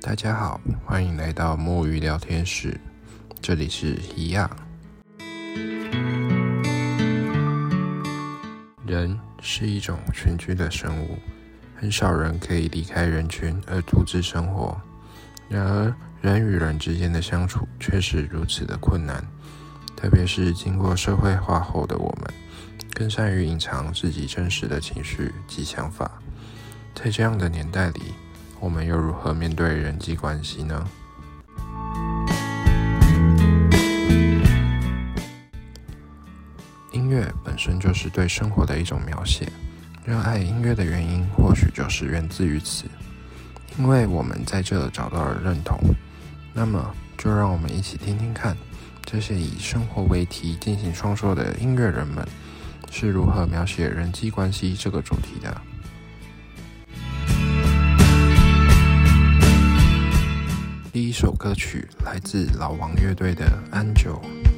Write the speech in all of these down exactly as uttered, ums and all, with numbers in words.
大家好，欢迎来到墨鱼聊天室，这里是一亚。人是一种群居的生物，很少人可以离开人群而独自生活。然而，人与人之间的相处却是如此的困难，特别是经过社会化后的我们，更善于隐藏自己真实的情绪及想法。在这样的年代里，我们又如何面对人际关系呢？音乐本身就是对生活的一种描写，热爱音乐的原因或许就是源自于此，因为我们在这找到了认同。那么，就让我们一起听听看，这些以生活为题进行创作的音乐人们是如何描写人际关系这个主题的。第一首歌曲来自老王乐队的《安久》。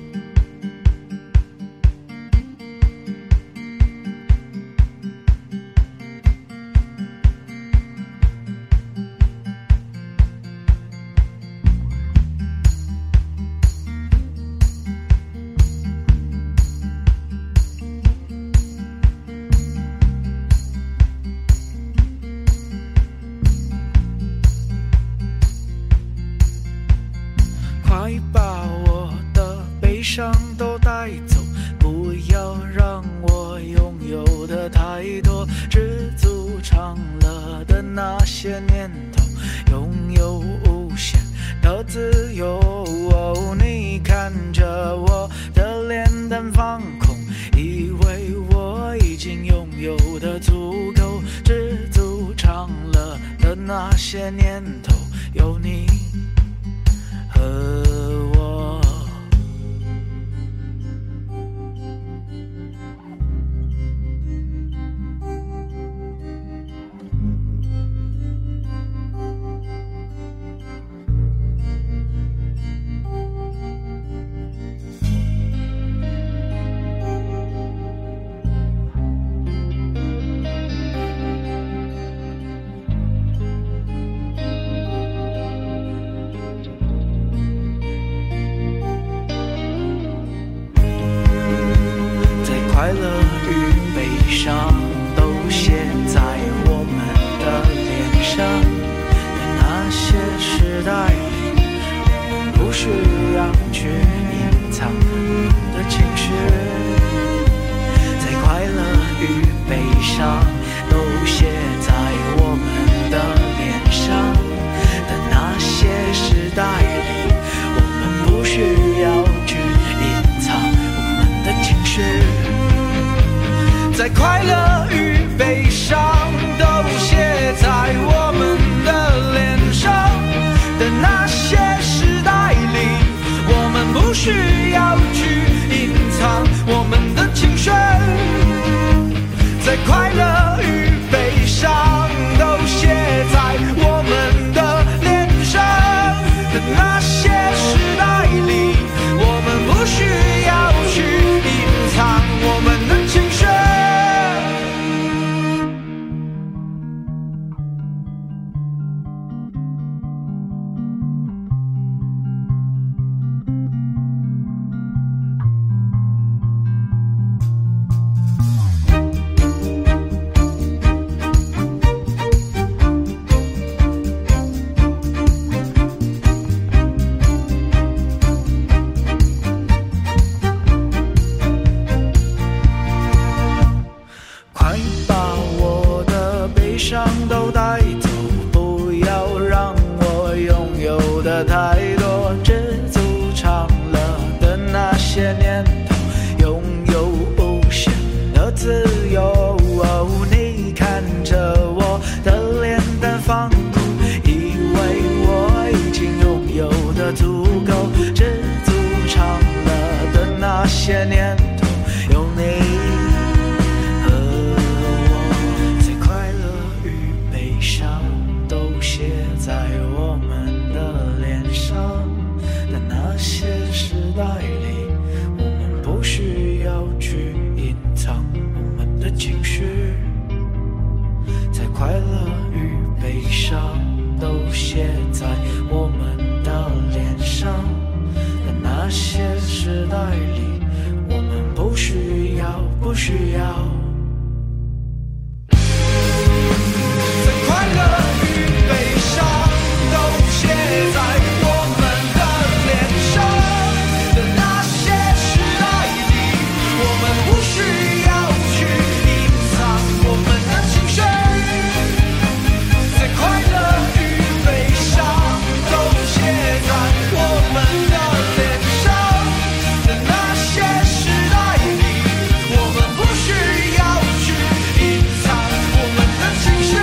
快把我的悲伤都带走，不要让我拥有的太多，知足常乐的那些年头，拥有无限的自由。哦，你看着我的脸蛋放空，以为我已经拥有的足够，知足常乐的那些年头，有你和我。快乐与悲伤都写在我们的脸上，在那些时代里，我们不需要去隐藏我们的情绪。在快乐与悲伤都写在我们的脸上的那些时代里，我们不需要去隐藏我们的情绪。在快乐与悲伤都写在我们的脸上的那些时代里，我们不需要去隐藏我们的情绪。在快乐与悲伤都写在我们的脸上的那些时代里，我们不需要去隐藏我们的情绪。都带走，不要让我拥有的太多，知足常乐的那些年头，拥有无限的自由。哦，你看着我的脸蛋放空，以为我已经拥有的足够，知足常乐的那些年头，有你在我们的脸上的那些时代里，我们不需要去隐藏我们的情绪。在快乐与悲伤都写在我们的脸上，在那些时代里，我们不需要，不需要。在快乐与悲伤都写在我们的脸上的那些时代里，我们不需要去隐藏我们的情绪。在快乐与悲伤都写在我们的脸上的那些时代里，我们不需要去隐藏我们的情绪。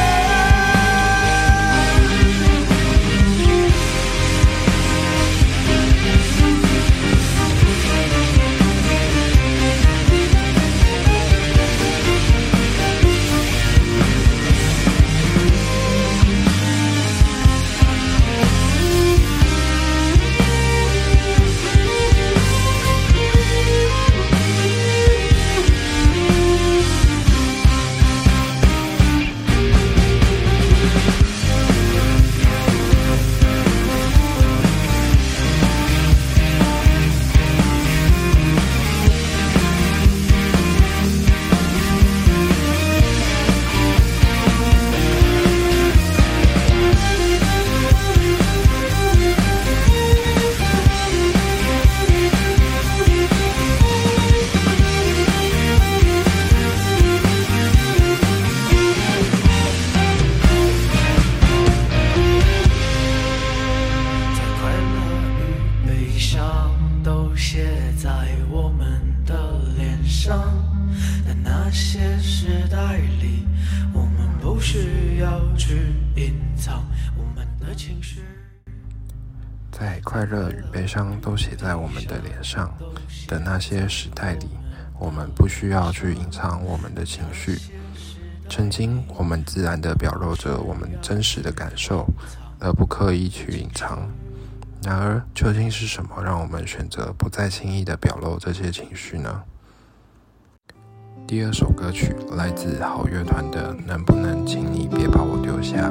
在快乐与悲伤都写在我们的脸上的那些时代里，我们不需要去隐藏我们的情绪。曾经，我们自然地表露着我们真实的感受，而不刻意去隐藏。然而，究竟是什么让我们选择不再轻易地表露这些情绪呢？第二首歌曲来自好乐团的《能不能请你别把我丢下》。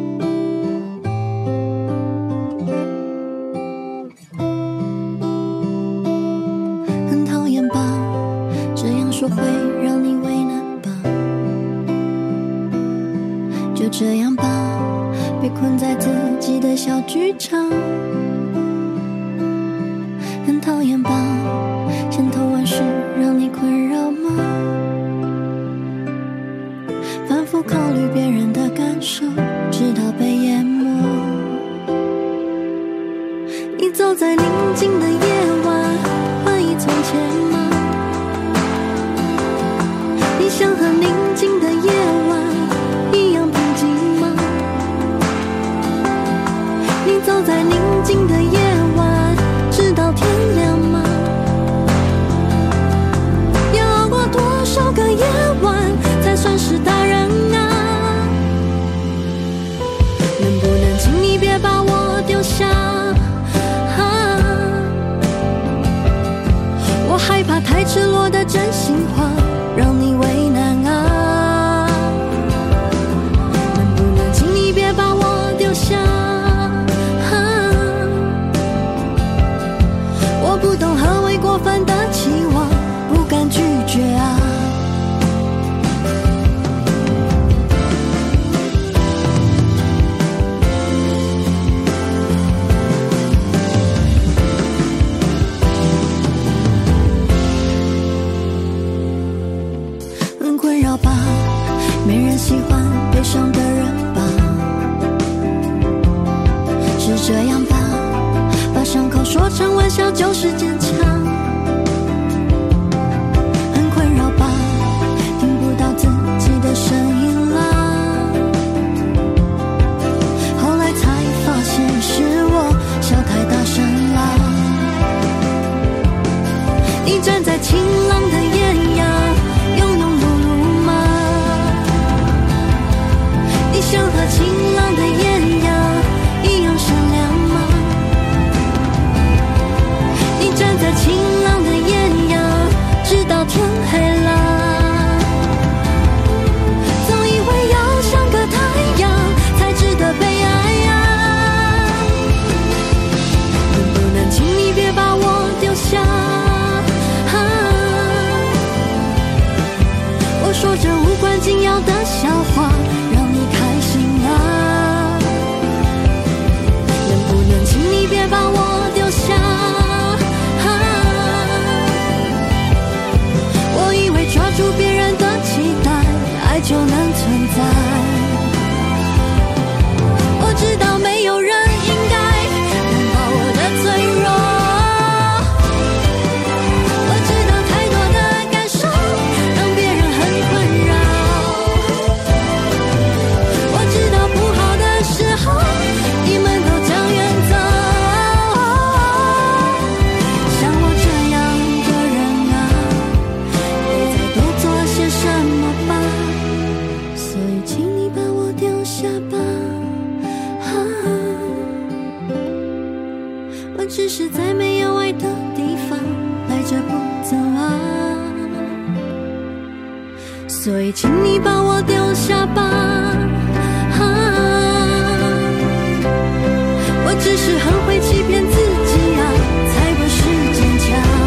很讨厌吧，这样说会让你为难吧，就这样吧，被困在自己的小剧场。很讨厌吧，千头万绪让你困扰吗？反复考虑别人的感受，直到被淹没。你走在宁静的夜晚，回忆从前吗？你想和宁静的夜晚一样平静吗？你走在宁静的夜晚，直到天亮吗？要熬过多少个夜晚才算是大人啊？能不能请你别把我丢下啊？我害怕太赤裸的真心话让你为难啊。能不能请你别把我丢下啊？我不懂何为过分的期望，不敢拒绝啊。很困扰吧，没人喜欢悲伤的人吧，是这样吧，把伤口说成玩笑就是坚强。很困扰吧，听不到自己的声音啦，后来才发现是我笑太大声啦。你站在晴朗的艳阳，庸庸碌碌吗？你想和晴朗的艳阳一样善良吗？你站在晴说着无关紧要的笑话，让你开心啊。能不能请你别把我丢下啊？我以为抓住别人的期待，爱就能存在。我知道没有人应该拥抱我的脆弱，我知道太多的感受让别人很困扰，我知道不好的时候你们都将远走，像我这样的人啊，别再多做些什么吧，所以请你把我丢下吧。我只是在没有爱的地方赖着不走啊，所以请你把我丢下吧啊，我只是很会欺骗自己啊，才不是坚强。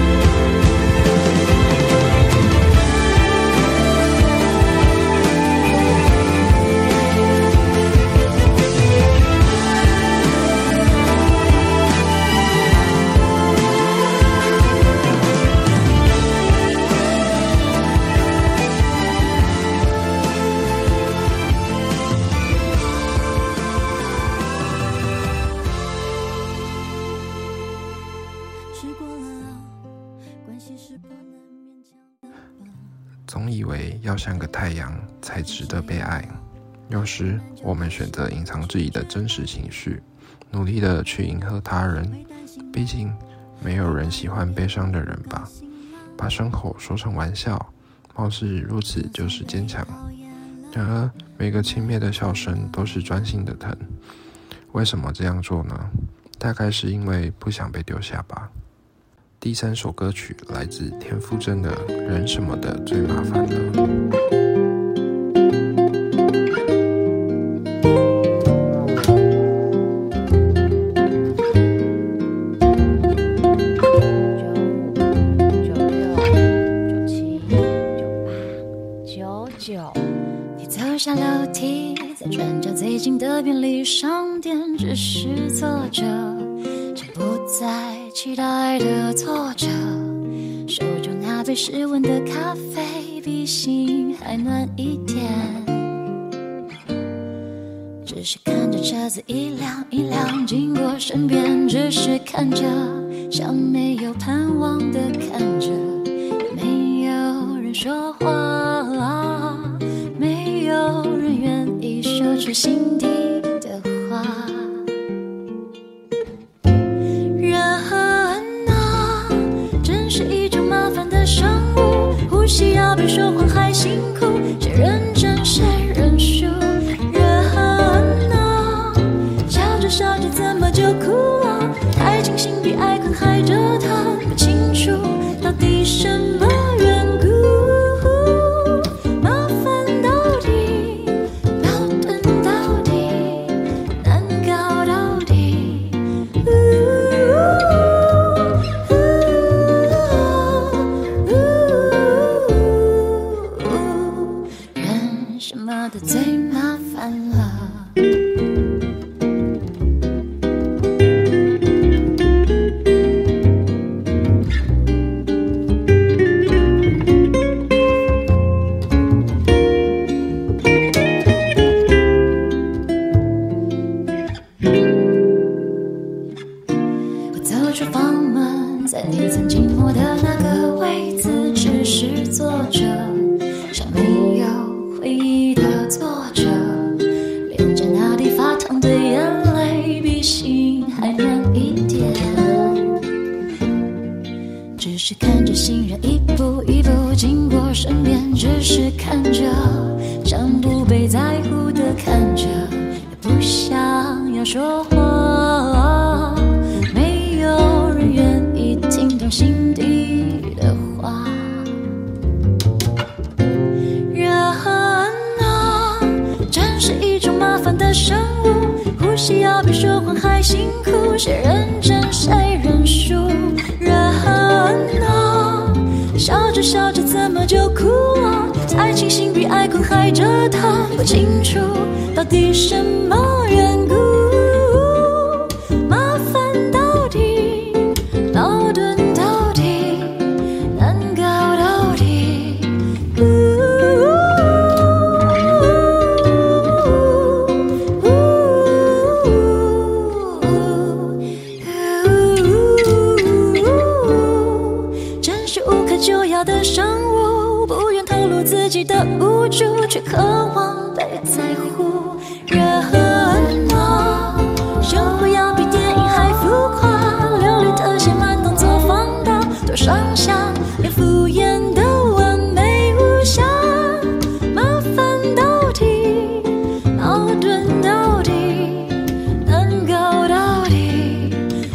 总以为要像个太阳才值得被爱，有时我们选择隐藏自己的真实情绪，努力的去迎合他人，毕竟没有人喜欢悲伤的人吧。把伤口说成玩笑，貌似如此就是坚强，然而每个轻蔑的笑声都是专心的疼。为什么这样做呢？大概是因为不想被丢下吧。第三首歌曲来自田馥甄的《人什么的最麻烦了》。 你走下楼梯，在转角最近的便利商店，只是坐着，像不再期待的坐着，手中那杯室温的咖啡比心还暖一点，只是看着车子一辆一辆经过身边，只是看着，像没有盼望的看着，没有人说话，没有人愿意说出心底的话。人啊，真是一种麻烦的生物，呼吸要比说谎还辛苦，谁认真谁认输。人啊，笑着笑着怎么就哭了？太清醒比爱困害着他，不清楚到底什么缘故。最麻烦了。我走出房门，在你曾寂寞的那个位子，只是坐着，像没有回忆的坐着，连着那滴发烫的眼泪比心还暖一点，只是看着行人一步一步经过身边，只是看着，像不被在乎的看着，也不想要说话，没有人愿意听懂心底的话。的生物，呼吸要比说谎还辛苦，谁认真谁认输。人啊，笑着笑着怎么就哭了？太在折腾，不清楚到底什么缘故，麻烦到底，矛盾到底，难搞到底。真是无可救药的生物，不愿透露自己的无助，却渴望被在乎。人啊，生活要比电影还浮夸，流泪特写慢动作放大，多上下，连敷衍的完美无瑕，麻烦到底，矛盾到底，难搞到底。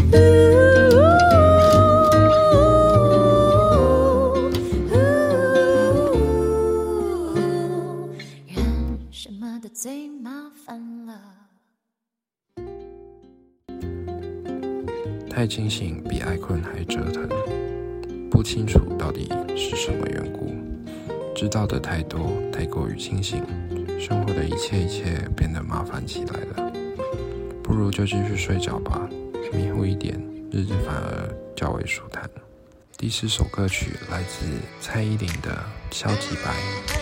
人什么都最麻烦了。 太清醒比爱困还折腾，不清楚到底是什么缘故，知道的太多，太过于清醒，生活的一切一切变得麻烦起来了。不如就继续睡着吧，迷糊一点，日子反而较为舒坦。第十首歌曲来自蔡依林的《消极白》。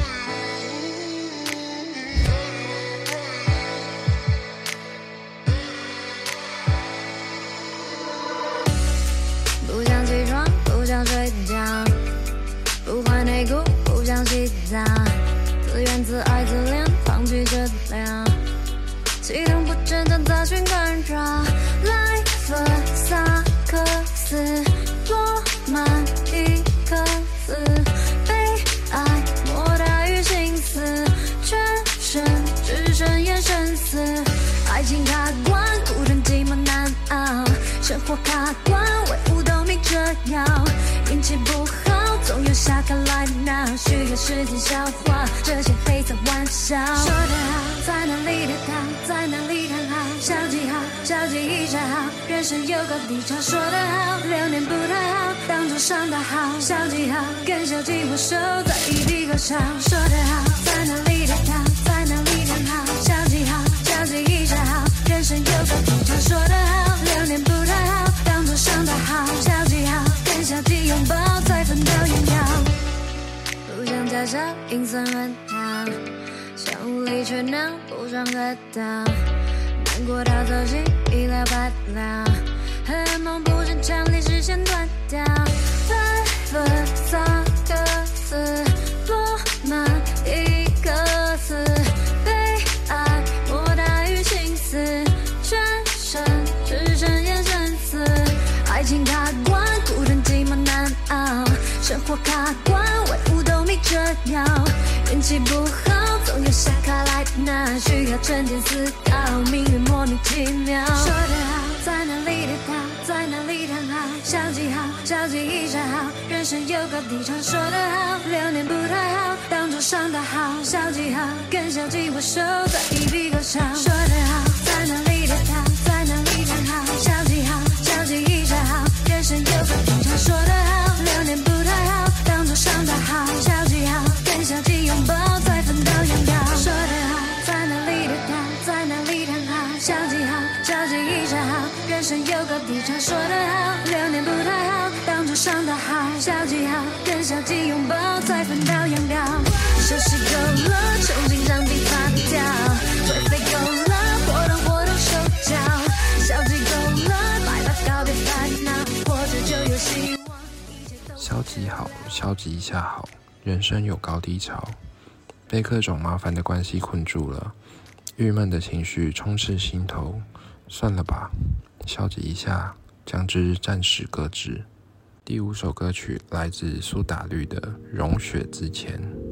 不想起床，不想睡觉，不换内裤，不想洗澡，自怨自艾自怜，放弃治疗，系统不正常，杂讯干扰，来佛萨克斯，落满一颗子，被爱莫大于心思，全身只剩眼神死，爱情卡关，孤单寂寞难熬，生活卡关，为五斗米折腰，运气不好，总有下课来闹，需要时间消化这些黑色玩笑。说得好，在哪里跌倒，在哪里看好，消极好，消极一下好，人生有个低潮。说得好，流年不太好，当作伤的好，消极好，跟消极握手，在一笔勾销。说得好，在哪里跌倒，在哪里看好，消极好，消极一下好，人生有个低潮。说得好，流年不太好，当作伤的好，消极好，跟消极拥抱，再分道扬镳。不想假笑，阴酸软糖，想无理取闹，不想得到，难过到走心，一了百了，荷尔蒙不正常，理视线断掉，来佛萨克斯，落满一颗子，被爱莫大于心思，全身只剩眼神死，爱情卡关，孤单寂寞难熬，生活卡关，为五斗米折腰，运气不好，总有下课来闹，需要沉淀思考，命运莫名其妙。说得好，在哪里跌倒，在哪里躺好，消极好，消极一下好，人生有个低潮。说得好，流年不太好，当作伤的好，消极好，跟消极握手，在一笔勾销。说得好，在哪里跌倒，在哪里躺好，消极好，消极一下好，人生有个低潮。说得好，流年不太好，当作伤的好，消极好，跟消极拥抱，再分道扬镳。说得好，在哪里跌倒，在哪里躺好，消极好，消极一下好，人生有个低潮。说得好，流年不太好，当作伤的好，消极好，跟消极拥抱，再分道扬镳。休息够了，重新让笔发条，颓废够了，活动活动手脚，消极够了，拜拜告别烦恼，活着就有希望。 消极好，消极一下好，人生有高低潮，被各种麻烦的关系困住了，郁闷的情绪充斥心头，算了吧，消极一下，将之暂时搁置。第五首歌曲来自苏打绿的《融雪之前》。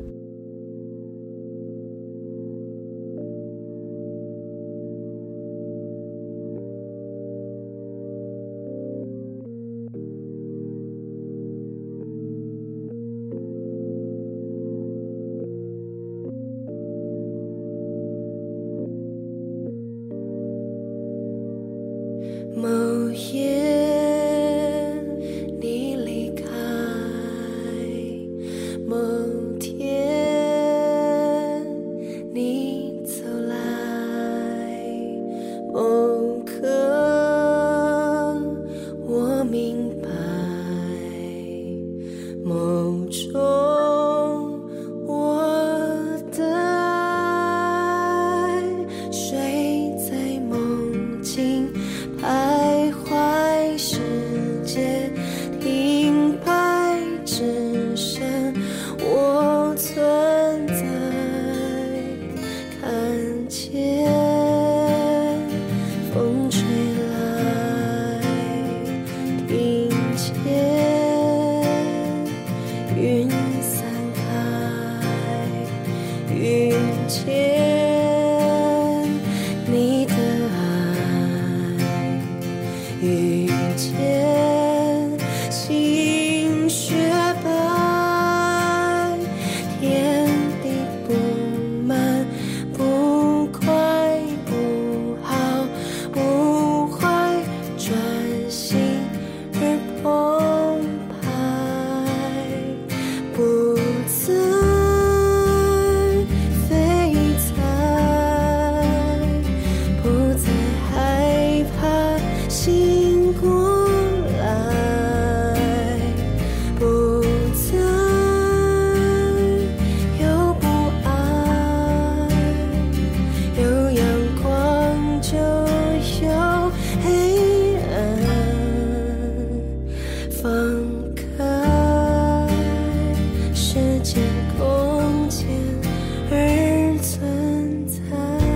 某夜你离开，某天遇见你的爱，遇见新雪白，天地不满，不快不好，不坏，专心而澎湃，不再飞采，不再害怕醒过来，不再有不安，有阳光就有黑暗，放开时间空间而存在。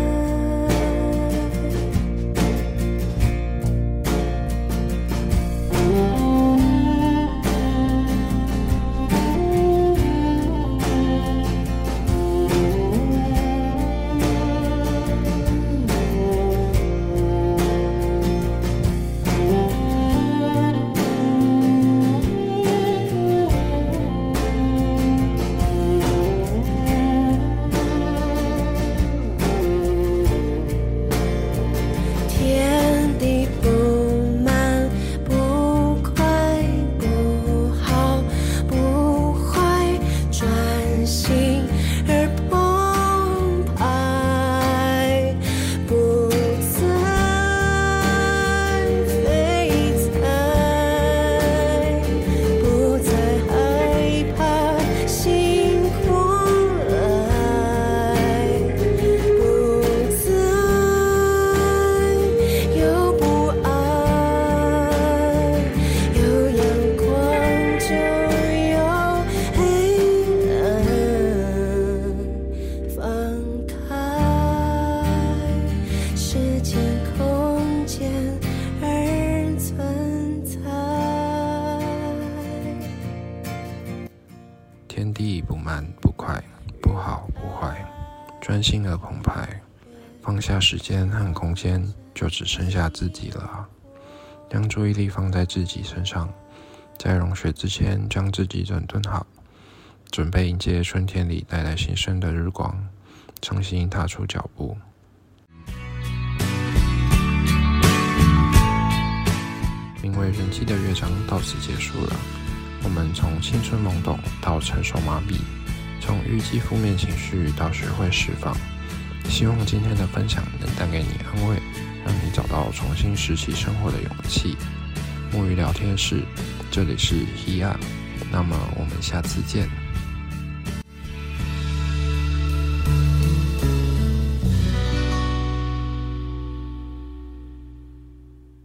天地不满，不快不好，不坏，专心而澎湃，不再飞采，不再害怕醒过来，不再有不安，有阳光就有黑暗，放开时间空间而存在。 天地不满不快，不好不坏，专心而澎湃。放下时间和空间，就只剩下自己了啊。将注意力放在自己身上，在融雪之前将自己整顿好，准备迎接春天里带来新生的日光，重新踏出脚步。名为人际的乐章到此结束了。我们从青春懵懂到成熟麻痹，从预计负面情绪到学会释放。希望今天的分享能带给你安慰，让你找到重新拾起生活的勇气。木鱼聊天室，这里是 Hea， 那么我们下次见。